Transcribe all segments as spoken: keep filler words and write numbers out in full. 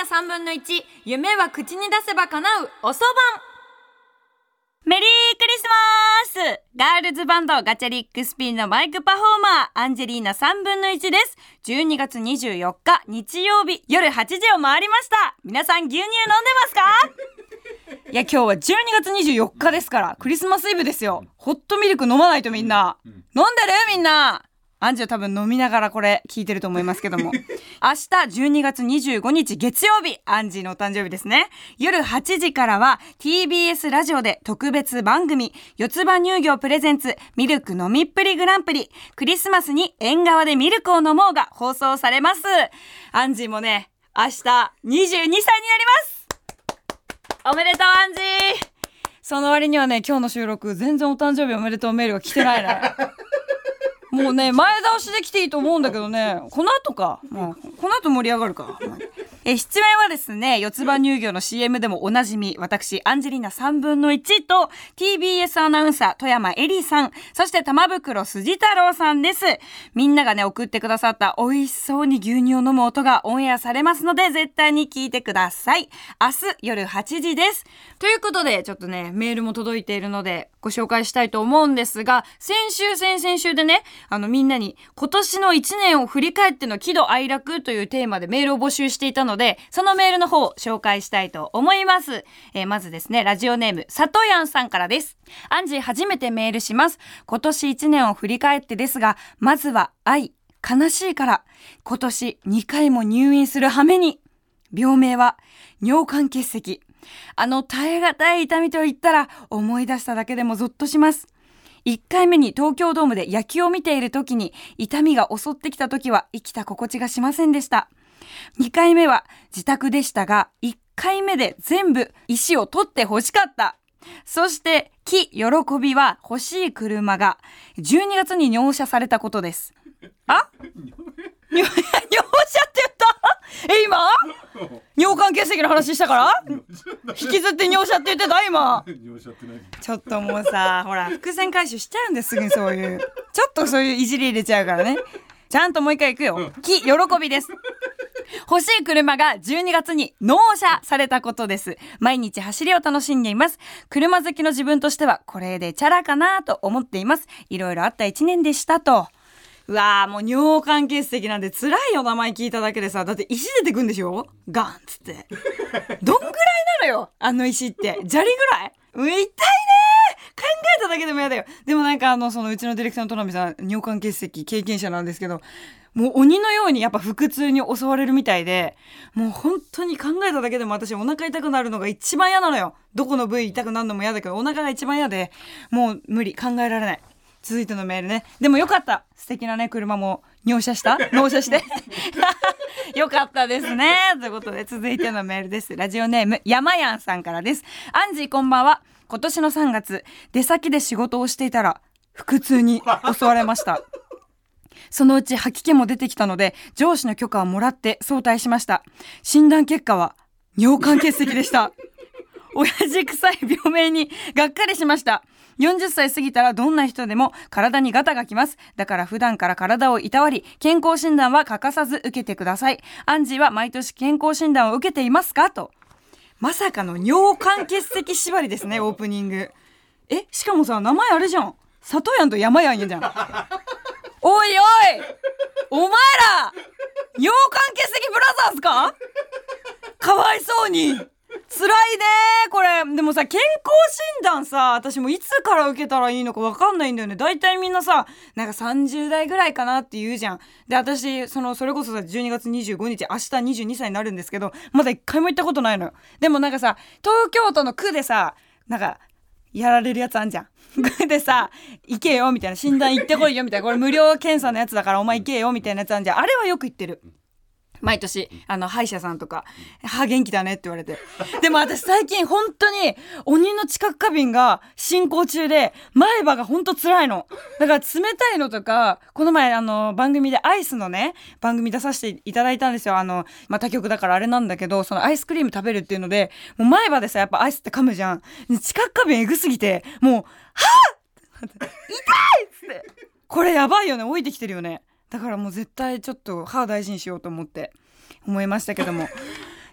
さんぶんのいち、夢は口に出せば叶うおそばん。メリークリスマス。ガールズバンドガチャリックスピンのマイクパフォーマーアンジェリーナさんぶんのいちです。じゅうにがつにじゅうよっか日曜日夜はちじを回りました。皆さん牛乳飲んでますか？いや今日はじゅうにがつにじゅうよっかですから、クリスマスイブですよ。ホットミルク飲まないとみんな、飲んでるみんな。アンジェは多分飲みながらこれ聞いてると思いますけども明日じゅうにがつにじゅうごにち月曜日、アンジーのお誕生日ですね。夜はちじからは ティービーエス ラジオで特別番組四つ葉乳業プレゼンツミルク飲みっぷりグランプリクリスマスに縁側でミルクを飲もうが放送されます。アンジーもね明日にじゅうにさいになります。おめでとうアンジー。その割にはね今日の収録全然お誕生日おめでとうメールが来てないねもうね前倒しで来ていいと思うんだけどね、この後か、もうこの後盛り上がるかえ出演はですね四つ葉乳業の シーエム でもおなじみ私アンジェリーナさんぶんのいちと ティービーエス アナウンサー富山エリさん、そして玉袋筋太郎さんです。みんながね送ってくださった美味しそうに牛乳を飲む音がオンエアされますので絶対に聞いてください。明日夜はちじです。ということでちょっとねメールも届いているのでご紹介したいと思うんですが、先週先々週でねあのみんなに今年のいちねんを振り返っての喜怒哀楽というテーマでメールを募集していたので、そのメールの方を紹介したいと思います。えー、まずですねラジオネームさとやんさんからです。アンジー初めてメールします。今年いちねんを振り返ってですが、まずは愛、悲しいから今年にかいも入院する羽目に。病名は尿管結石。あの耐え難い痛みと言ったら思い出しただけでもゾッとします。いっかいめに東京ドームで野球を見ている時に痛みが襲ってきた時は生きた心地がしませんでした。にかいめは自宅でしたが、いっかいめで全部石を取って欲しかった。そして喜喜びは欲しい車がじゅうにがつに納車されたことです。あ納車って言ったえ今尿管結石の話したから引きずって納車って言ってた今ちょっともうさほら伏線回収しちゃうんですぐにそういうちょっとそういういじり入れちゃうからね。ちゃんともう一回いくよ。喜喜びです。欲しい車がじゅうにがつに納車されたことです。毎日走りを楽しんでいます。車好きの自分としてはこれでチャラかなと思っています。いろいろあったいちねんでしたと。うわーもう尿管結石なんて辛いよ。名前聞いただけでさ、だって石出てくんでしょガンっつってどんぐらいなのよあの石って。砂利ぐらい。う痛いね考えただけでもやだよ。でもなんかあのそのうちのディレクターの戸波さん尿管結石経験者なんですけど、もう鬼のようにやっぱ腹痛に襲われるみたいで、もう本当に考えただけでも私お腹痛くなるのが一番嫌なのよ。どこの部位痛くなるのも嫌だけどお腹が一番嫌でもう無理、考えられない。続いてのメールね。でもよかった、素敵なね車も納車した納車してよかったですね。ということで続いてのメールです。ラジオネームやまやんさんからです。アンジーこんばんは。今年のさんがつ出先で仕事をしていたら腹痛に襲われましたそのうち吐き気も出てきたので上司の許可をもらって早退しました。診断結果は尿管結石でした親父臭い病名にがっかりしました。よんじゅっさい過ぎたらどんな人でも体にガタがきます。だから普段から体をいたわり健康診断は欠かさず受けてください。アンジーは毎年健康診断を受けていますかと。まさかの尿管結石縛りですねオープニング。えしかもさ名前あれじゃん、里やんと山やんやじゃんおいおいお前ら尿管結石ブラザーズかかわいそうに辛いねこれ。でもさ健康診断さ私もいつから受けたらいいのか分かんないんだよね。だいたいみんなさなんかさんじゅうだいぐらいかなって言うじゃん。で私そのそれこそさじゅうにがつにじゅうごにち明日にじゅうにさいになるんですけどまだ一回も行ったことないのよ。でもなんかさ東京都の区でさなんかやられるやつあんじゃん区でさ行けよみたいな、診断行ってこいよみたいな、これ無料検査のやつだからお前行けよみたいなやつあんじゃん。あれはよく言ってる毎年。あの歯医者さんとか歯元気だねって言われて。でも私最近本当に鬼の知覚過敏が進行中で前歯が本当辛いの。だから冷たいのとかこの前あの番組でアイスのね番組出させていただいたんですよ。あのまあ他局だからあれなんだけどそのアイスクリーム食べるっていうのでもう前歯でさやっぱアイスって噛むじゃん。知覚過敏えぐすぎてもうはぁ痛いっつってこれやばいよね、置いてきてるよね。だからもう絶対ちょっと歯大事にしようと思って思いましたけども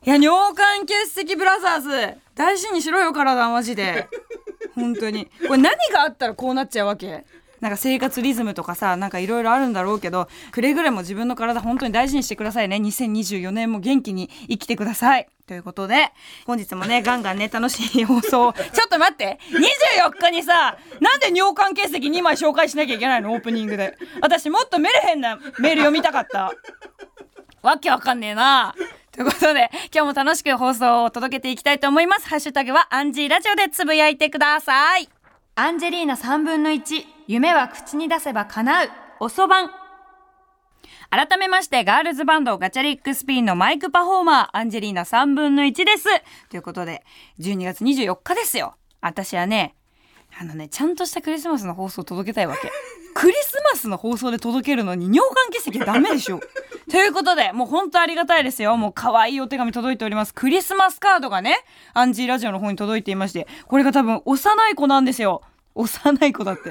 いや、尿管結石ブラザーズ大事にしろよ、体マジで。本当にこれ何があったらこうなっちゃうわけ。なんか生活リズムとかさ、なんかいろいろあるんだろうけど、くれぐれも自分の体本当に大事にしてくださいね。にせんにじゅうよねんも元気に生きてくださいということで、本日もねガンガンね楽しい放送をちょっと待って、にじゅうよっかにさ、なんで尿管結石にまい紹介しなきゃいけないの、オープニングで。私もっとメルヘンなメール読みたかった。わけわかんねえな。ということで今日も楽しく放送を届けていきたいと思います。ハッシュタグはアンジーラジオでつぶやいてください。アンジェリーナさんぶんのいち、夢は口に出せば叶う、おそばん。改めましてガールズバンドガチャリックスピンのマイクパフォーマーアンジェリーナさんぶんのいちです。ということでじゅうにがつにじゅうよっかですよ。私はねあのねちゃんとしたクリスマスの放送を届けたいわけ。クリスマスの放送で届けるのに尿管結石はダメでしょ。ということでもう本当ありがたいですよ。もう可愛いお手紙届いております。クリスマスカードがねアンジーラジオの方に届いていまして、これが多分幼い子なんですよ。幼い子だって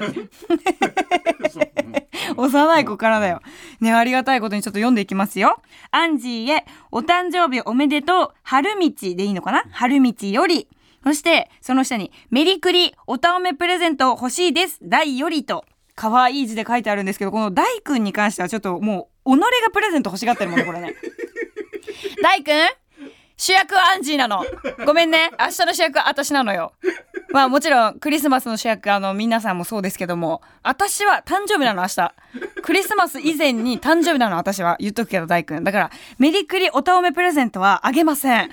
幼い子からだよね。ありがたいことにちょっと読んでいきますよ。アンジーへお誕生日おめでとう、春道でいいのかな、春道より。そしてその下にメリクリおたおめプレゼント欲しいです大よりと可愛い字で書いてあるんですけど、この大くんに関してはちょっともう己がプレゼント欲しがってるもんねこれね。大くん主役はアンジーなの。ごめんね、明日の主役は私なのよ。まあもちろんクリスマスの主役あの皆さんもそうですけども、私は誕生日なの明日。クリスマス以前に誕生日なの私は。言っとくけど大くんだからメリクリおたおめプレゼントはあげません。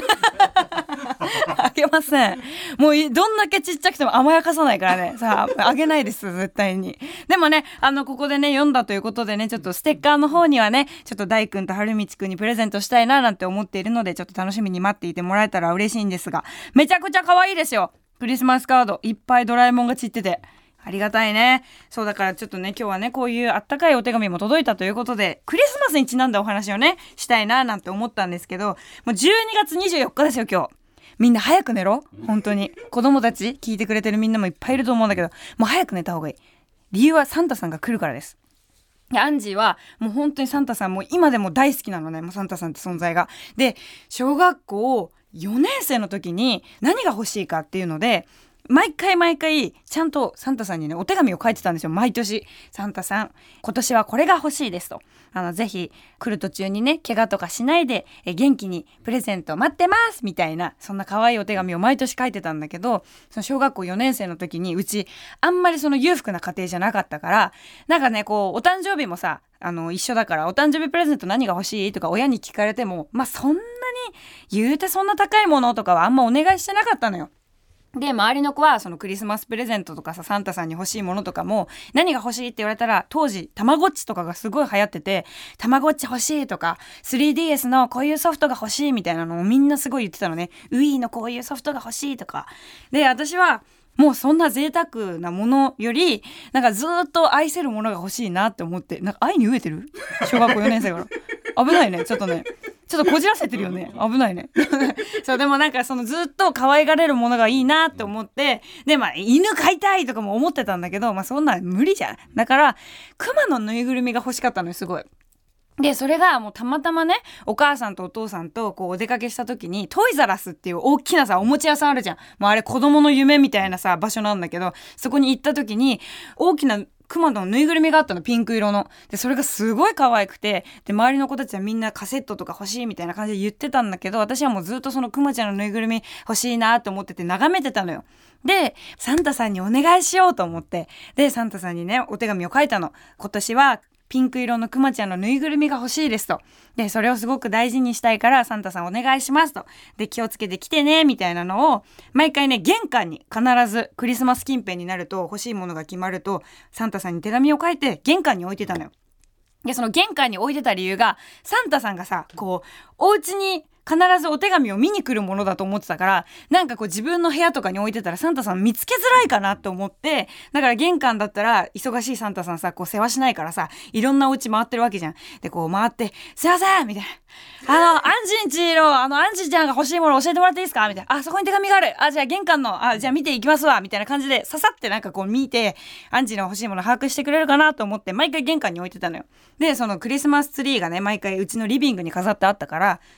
あげません。もうどんだけちっちゃくても甘やかさないからね。さああげないです絶対に。でもねあのここでね読んだということでね、ちょっとステッカーの方にはねちょっと大くんと春道くんにプレゼントしたいななんて思っているので、ちょっと楽しみに待っていてもらえたら嬉しいんですが、めちゃくちゃ可愛いですよ。クリスマスカードいっぱいドラえもんが散っててありがたいね。そうだからちょっとね今日はねこういうあったかいお手紙も届いたということで、クリスマスにちなんだお話をねしたいななんて思ったんですけど、もうじゅうにがつにじゅうよっかですよ今日。みんな早く寝ろ。本当に子供たち聞いてくれてるみんなもいっぱいいると思うんだけど、もう早く寝た方がいい。理由はサンタさんが来るからです。アンジーはもう本当にサンタさんもう今でも大好きなのね。もうサンタさんって存在が。で小学校よねん生の時に何が欲しいかっていうので毎回毎回ちゃんとサンタさんにねお手紙を書いてたんですよ。毎年サンタさん今年はこれが欲しいですと、あのぜひ来る途中にね怪我とかしないでえ元気にプレゼント待ってますみたいな、そんな可愛いお手紙を毎年書いてたんだけど、その小学校よねん生の時にうちあんまりその裕福な家庭じゃなかったから、なんかねこうお誕生日もさあの一緒だから、お誕生日プレゼント何が欲しいとか親に聞かれてもまあそんなに言うてそんな高いものとかはあんまお願いしてなかったのよ。で周りの子はそのクリスマスプレゼントとかさサンタさんに欲しいものとかも何が欲しいって言われたら、当時たまごっちとかがすごい流行っててたまごっち欲しいとか スリーディーエス のこういうソフトが欲しいみたいなのをみんなすごい言ってたのね。ウィーのこういうソフトが欲しいとかで、私はもうそんな贅沢なものよりなんかずっと愛せるものが欲しいなって思って、なんか愛に飢えてる小学校よねん生から危ないねちょっとねちょっとこじらせてるよね危ないねそうでもなんかそのずっと可愛がれるものがいいなって思って、でまあ犬飼いたいとかも思ってたんだけど、まあそんな無理じゃん。だからクマのぬいぐるみが欲しかったのよすごい。でそれがもうたまたまねお母さんとお父さんとこうお出かけした時にトイザラスっていう大きなさおもちゃ屋さんあるじゃん。もうあれ子供の夢みたいなさ場所なんだけど、そこに行った時に大きなクマのぬいぐるみがあったの、ピンク色の。でそれがすごい可愛くて、で周りの子たちはみんなカセットとか欲しいみたいな感じで言ってたんだけど、私はもうずっとそのクマちゃんのぬいぐるみ欲しいなと思ってて眺めてたのよ。でサンタさんにお願いしようと思って、でサンタさんにねお手紙を書いたの。今年はピンク色のクマちゃんのぬいぐるみが欲しいですと。でそれをすごく大事にしたいからサンタさんお願いしますと。で気をつけて来てねみたいなのを毎回ね玄関に必ずクリスマス近辺になると欲しいものが決まるとサンタさんに手紙を書いて玄関に置いてたのよ。でその玄関に置いてた理由が、サンタさんがさこうお家に必ずお手紙を見に来るものだと思ってたから、なんかこう自分の部屋とかに置いてたらサンタさん見つけづらいかなと思って、だから玄関だったら忙しいサンタさんさこう世話しないからさいろんなお家回ってるわけじゃん。でこう回ってすいませんみたいな、あのアンジんちのあのアンジちゃんが欲しいもの教えてもらっていいですかみたいな、あそこに手紙がある、あじゃあ玄関のあじゃあ見ていきますわみたいな感じでささってなんかこう見てアンジの欲しいもの把握してくれるかなと思って毎回玄関に置いてたのよ。でそのクリスマスツリーがね毎回うちのリビングに飾ってあったから、クリスマス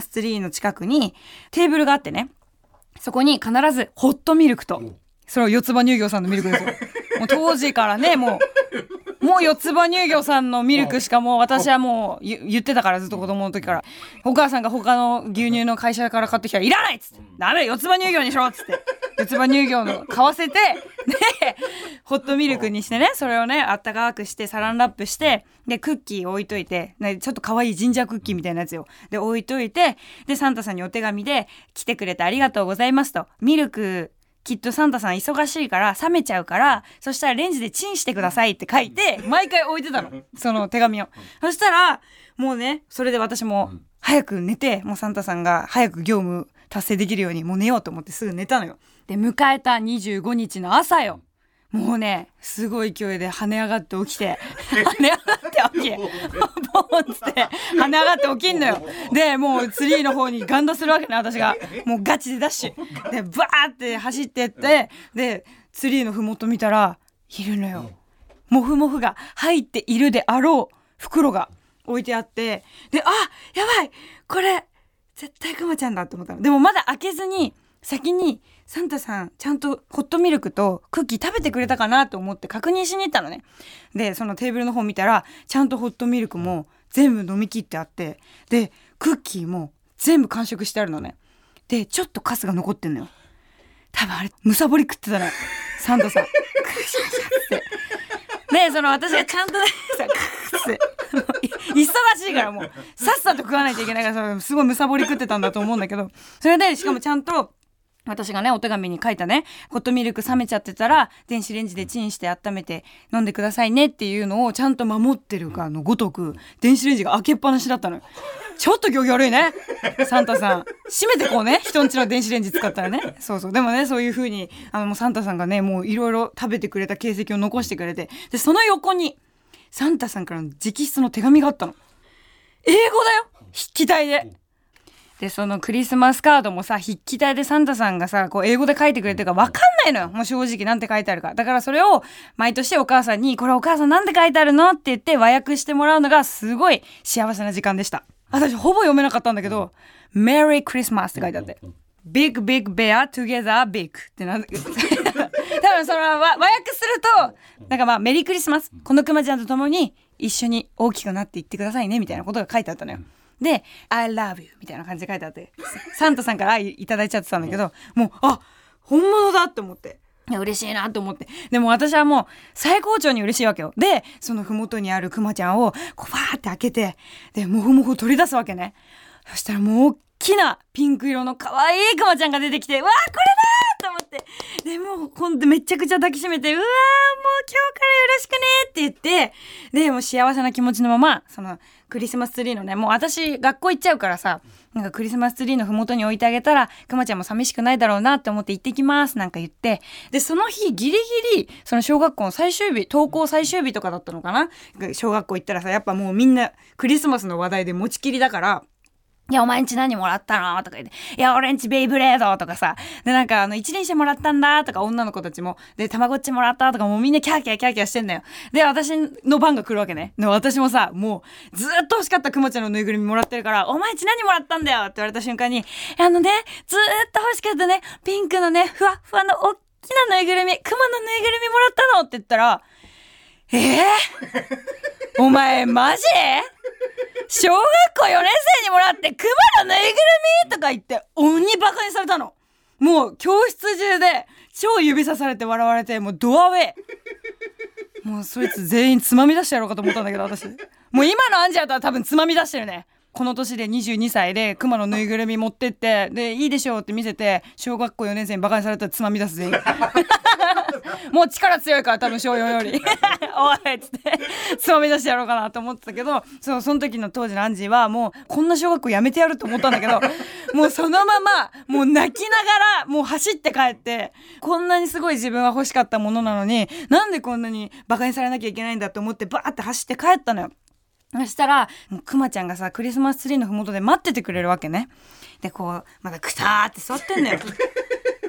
スツリーの近くにテーブルがあってね、そこに必ずホットミルクと、それを四つ葉乳業さんのミルクですよ。もう当時からね、もうもう四つ葉乳業さんのミルクしかもう私はもう言ってたから、ずっと子供の時から。お母さんが他の牛乳の会社から買ってきたらいらないっつって、ダメ四つ葉乳業にしろっつって、四つ葉乳業の買わせて、でホットミルクにしてね、それをねあったかくしてサランラップして、でクッキー置いといて、ね、ちょっと可愛いジンジャークッキーみたいなやつよ。で置いといて、でサンタさんにお手紙で、来てくれてありがとうございますと、ミルクきっとサンタさん忙しいから冷めちゃうから、そしたらレンジでチンしてくださいって書いて毎回置いてたの、その手紙を。そしたらもうね、それで私も早く寝て、もうサンタさんが早く業務達成できるようにもう寝ようと思ってすぐ寝たのよ。で迎えたにじゅうごにちの朝よ。もうねすごい勢いで跳ね上がって起きて跳ね上がって起きてボーンっつって跳ね上がって起きんのよ。でもうツリーの方にガンダするわけね、私が。もうガチでダッシュでバーって走ってって、でツリーのふもと見たらいるのよ。モフモフが入っているであろう袋が置いてあって、であやばいこれ絶対クマちゃんだと思ったの。でもまだ開けずに先にサンタさんちゃんとホットミルクとクッキー食べてくれたかなと思って確認しに行ったのね。でそのテーブルの方見たらちゃんとホットミルクも全部飲み切ってあって、でクッキーも全部完食してあるのね。でちょっとカスが残ってんのよ。多分あれむさぼり食ってたのサンタさんクシャシャってでその私がちゃんとねクって忙しいからもうさっさと食わないといけないから、すごいむさぼり食ってたんだと思うんだけど、それでしかもちゃんと私がねお手紙に書いたね、ホットミルク冷めちゃってたら電子レンジでチンして温めて飲んでくださいねっていうのをちゃんと守ってるかのごとく電子レンジが開けっぱなしだったのよ。ちょっと行儀悪いねサンタさん。閉めてこうね、人んちの電子レンジ使ったらね。そうそう。でもねそういう風にあのもうサンタさんがねもういろいろ食べてくれた形跡を残してくれて、でその横にサンタさんからの直筆の手紙があったの。英語だよ、筆記体で。でそのクリスマスカードもさ筆記体でサンタさんがさこう英語で書いてくれてるから分かんないのよ、もう正直なんて書いてあるか。だからそれを毎年お母さんにこれお母さんなんて書いてあるのって言って和訳してもらうのがすごい幸せな時間でした。私ほぼ読めなかったんだけど Merry Christmas って書いてあって Big Big Bear Together Big ってなんだ多分その和訳するとなんかまあメリークリスマス、このクマちゃんと共に一緒に大きくなっていってくださいねみたいなことが書いてあったのよ。で I love you みたいな感じで書いてあって、サンタさんから愛いただいちゃってたんだけど、もうあ本物だって思って、いや嬉しいなと思って。でも私はもう最高潮に嬉しいわけよ。でその麓にあるクマちゃんをこうファーって開けて、でモフモフ取り出すわけね。そしたらもう大きなピンク色の可愛いクマちゃんが出てきて、うわーこれだと思って、でもうほんとめちゃくちゃ抱きしめて、うわーもう今日からよろしくねって言って、でもう幸せな気持ちのままそのクリスマスツリーのね、もう私学校行っちゃうからさ、なんかクリスマスツリーのふもとに置いてあげたらクマちゃんも寂しくないだろうなって思って行ってきますなんか言って、でその日ギリギリその小学校の最終日、登校最終日とかだったのかな、小学校行ったらさやっぱもうみんなクリスマスの話題で持ちきりだから、いやお前んち何もらったのとか言って、いや俺んちベイブレードとかさ、でなんかあの一輪車もらったんだとか、女の子たちもでたまごっちもらったとか、もうみんなキャーキャーキャーキャーしてんだよ。で私の番が来るわけね。で私もさもうずっと欲しかったクマちゃんのぬいぐるみもらってるから、お前んち何もらったんだよって言われた瞬間に、あのねずっと欲しかったねピンクのねふわふわのおっきなぬいぐるみ、クマのぬいぐるみもらったのって言ったら、えー、お前マジ小学校よねん生にもらってクマのぬいぐるみとか言って鬼バカにされたの。もう教室中で超指さされて笑われて、もうドアウェイ。もうそいつ全員つまみ出してやろうかと思ったんだけど、私もう今のアンジェラとは多分つまみ出してるね。この年でにじゅうにさいでクマのぬいぐるみ持ってって、でいいでしょうって見せて小学校よねん生にバカにされたらつまみ出す全員もう力強いから多分小よんよりおいっつってつまみ出してやろうかなと思ってたけど、そうその時の当時のアンジーはもうこんな小学校やめてやると思ったんだけどもうそのままもう泣きながらもう走って帰って、こんなにすごい自分は欲しかったものなのになんでこんなにバカにされなきゃいけないんだと思ってバーって走って帰ったのよ。そしたらクマちゃんがさクリスマスツリーのふもとで待っててくれるわけね。でこうまだくたーって座ってんのよ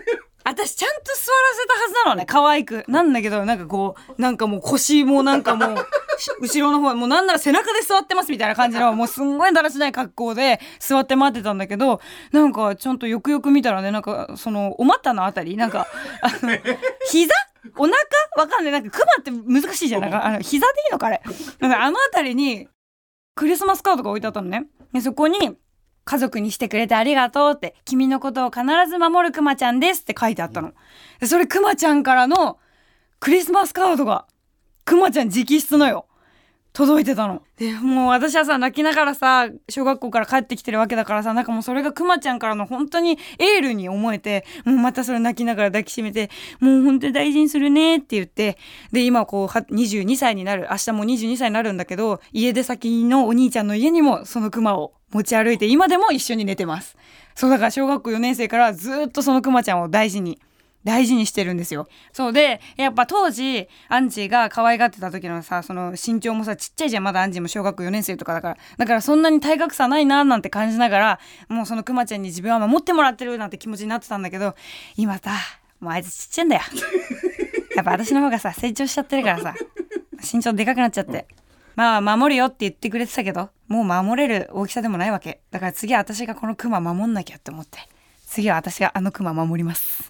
私ちゃんと座らせたはずなのね、可愛くなんだけど、なんかこうなんかもう腰もなんかもう後ろの方もうなんなら背中で座ってますみたいな感じのもうすんごいだらしない格好で座って待ってたんだけど、なんかちゃんとよくよく見たらね、なんかそのお股のあたりなんかあの膝お腹わかんない、なんかクマって難しいじゃん、なんかあの膝でいいのかあれ、なんかあのあたりにクリスマスカードが置いてあったのね。でそこに家族にしてくれてありがとうって、君のことを必ず守るクマちゃんですって書いてあったの。でそれクマちゃんからのクリスマスカードがクマちゃん直筆のよ届いてたの。でもう私はさ泣きながらさ小学校から帰ってきてるわけだからさ、なんかもうそれがクマちゃんからの本当にエールに思えて、もうまたそれ泣きながら抱きしめて、もう本当に大事にするねって言って、で今こうにじゅうにさいになる、明日もにじゅうにさいになるんだけど、家出先のお兄ちゃんの家にもそのクマを持ち歩いて今でも一緒に寝てます。そうだから小学校よねん生からずっとそのクマちゃんを大事に大事にしてるんですよ。そうでやっぱ当時アンジが可愛がってた時のさ、その身長もさちっちゃいじゃん、まだアンジも小学校よねん生とかだから、だからそんなに体格差ないななんて感じながら、もうそのクマちゃんに自分は守ってもらってるなんて気持ちになってたんだけど、今さもうあいつちっちゃいんだよやっぱ私の方がさ成長しちゃってるからさ身長でかくなっちゃって、まあ守るよって言ってくれてたけど、もう守れる大きさでもないわけだから、次は私がこのクマ守んなきゃって思って、次は私があのクマ守ります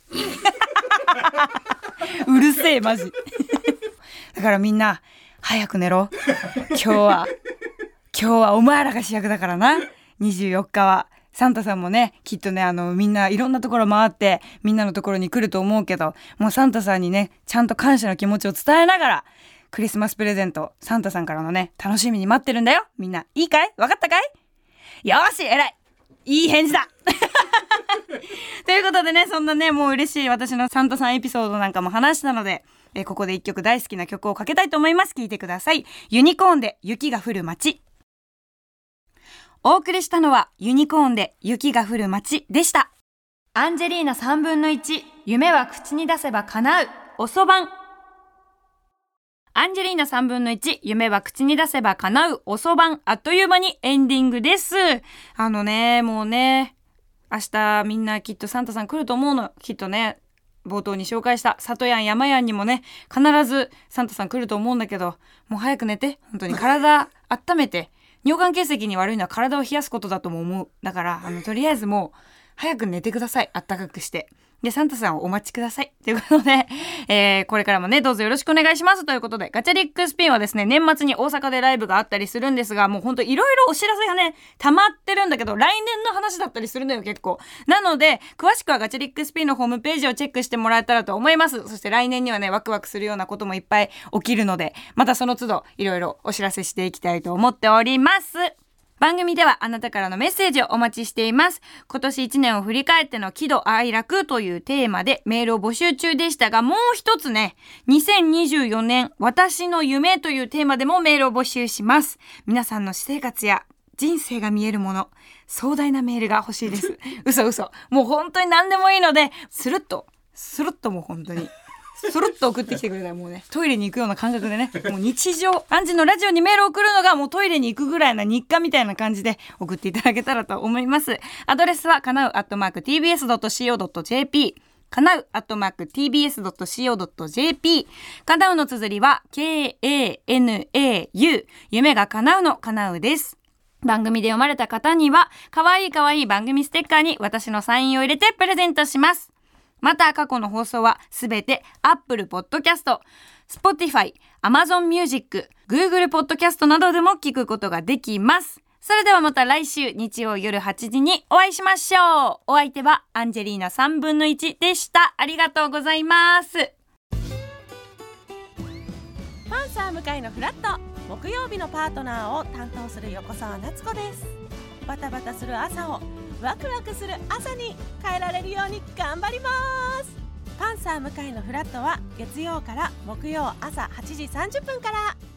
うるせえマジだからみんな早く寝ろ、今日は今日はお前らが主役だからな。にじゅうよっかはサンタさんもねきっとねあのみんないろんなところ回ってみんなのところに来ると思うけど、もうサンタさんにねちゃんと感謝の気持ちを伝えながらクリスマスプレゼントサンタさんからのね楽しみに待ってるんだよ。みんないいかい、分かったかい、よし偉い、いい返事だということでね、そんなねもう嬉しい私のサンタさんエピソードなんかも話したので、えここで一曲大好きな曲をかけたいと思います。聴いてください。ユニコーンで雪が降る街。お送りしたのはユニコーンで雪が降る街でした。アンジェリーナさんぶんのいち、夢は口に出せば叶うおそばん。アンジェリーナさんぶんのいち、夢は口に出せば叶うおそばん。あっという間にエンディングです。あのねもうね明日みんなきっとサンタさん来ると思うの。きっとね冒頭に紹介した里やん山やんにもね必ずサンタさん来ると思うんだけど、もう早く寝て、本当に体温めて尿管結石に悪いのは体を冷やすことだとも思う。だからあのとりあえずもう早く寝てください、あったかくして。でサンタさんをお待ちくださいということで、えー、これからもねどうぞよろしくお願いしますということで、ガチャリックスピンはですね年末に大阪でライブがあったりするんですが、もうほんといろいろお知らせがね溜まってるんだけど、来年の話だったりするのよ結構。なので詳しくはガチャリックスピンのホームページをチェックしてもらえたらと思います。そして来年にはねワクワクするようなこともいっぱい起きるので、またその都度いろいろお知らせしていきたいと思っております。番組ではあなたからのメッセージをお待ちしています。今年いちねんを振り返っての喜怒哀楽というテーマでメールを募集中でしたが、もう一つねにせんにじゅうよねん私の夢というテーマでもメールを募集します。皆さんの私生活や人生が見えるもの、壮大なメールが欲しいです嘘嘘、もう本当に何でもいいのでスルッとスルッともう本当にスルッと送ってきてくれたら、もうねトイレに行くような感覚でね、もう日常アンジのラジオにメールを送るのがもうトイレに行くぐらいな日課みたいな感じで送っていただけたらと思います。アドレスはかなうアットマーク ティービーエスドットシーオードットジェーピー、 かなうアットマーク ティービーエスドットシーオードットジェーピー、 かなうの綴りは ケーエーエヌエーユー、 夢が叶うのかなうです。番組で読まれた方にはかわいいかわいい番組ステッカーに私のサインを入れてプレゼントします。また過去の放送はすべて Apple Podcast、Spotify、Amazon Music、Google Podcast などでも聞くことができます。それではまた来週日曜夜はちじにお会いしましょう。お相手はアンジェリーナさんぶんのいちでした。ありがとうございます。 パンサー向かいのフラット、木曜日のパートナーを担当する横澤夏子です。バタバタする朝をワクワクする朝に変えられるように頑張ります。パンサー向かいのフラットは月曜から木曜朝はちじさんじゅっぷんから。